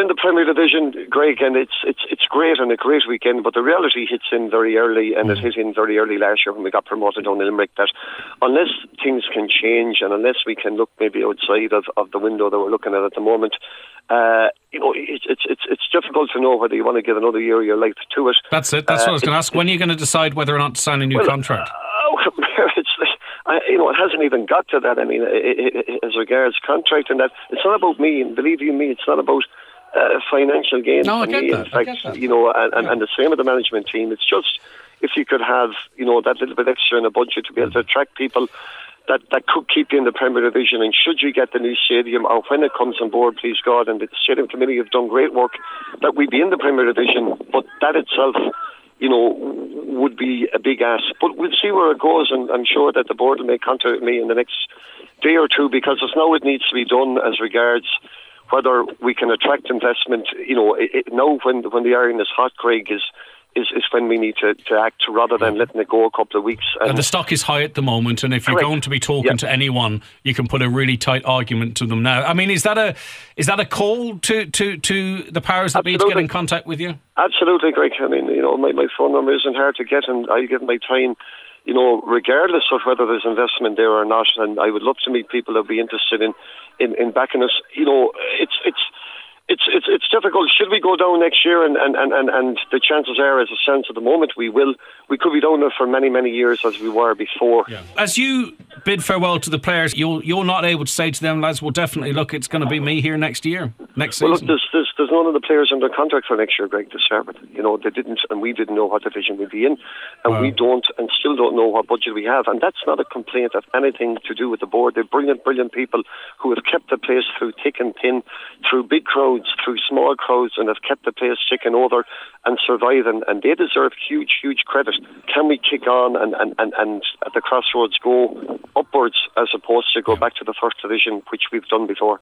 in the Premier Division, Greg, and it's great and a great weekend, but the reality hits in very early, and it hit in very early last year when we got promoted down in Limerick, that unless things can change and unless we can look maybe outside of the window that we're looking at the moment, it's difficult to know whether you want to give another year of your life to it. That's it. That's what I was going to ask. When are you going to decide whether or not to sign a new contract? It hasn't even got to that. I mean, as regards contract and that, it's not about me, and believe you me, it's not about financial gain. No, I get that. In fact, and the same with the management team. It's just if you could have, that little bit extra in a budget to be able to attract people that could keep you in the Premier Division. And should you get the new stadium, or when it comes on board, please God, and the Stadium Committee have done great work, that we'd be in the Premier Division. But that itself, would be a big ask. But we'll see where it goes, and I'm sure that the board will make contact with me in the next day or two, because it's now it needs to be done as regards whether we can attract investment. Now when the iron is hot, Craig, is when we need to act, rather than letting it go a couple of weeks. And the stock is high at the moment, and if you're going to be talking to anyone, you can put a really tight argument to them now. I mean, is that a call to the powers that be to get in contact with you? Absolutely, Greg. I mean, my phone number isn't hard to get, and I give my time, regardless of whether there's investment there or not. And I would love to meet people that would be interested in backing us. It's difficult. Should we go down next year? And the chances are, as it stands at the moment, we will. We could be down there for many, many years as we were before. Yeah. As you bid farewell to the players, you're not able to say to them, lads, well, definitely, look, it's going to be me here next season. Well, look, there's none of the players under contract for next year, Greg, to start with. They didn't, and we didn't know what division we'd be in, and we don't, and still don't know what budget we have. And that's not a complaint of anything to do with the board. They're brilliant people who have kept the place through thick and thin, through big crowds, through small crowds, and have kept the place ticking over and surviving, and they deserve huge credit. Can we kick on and at the crossroads go upwards as opposed to go back to the first division, which we've done before?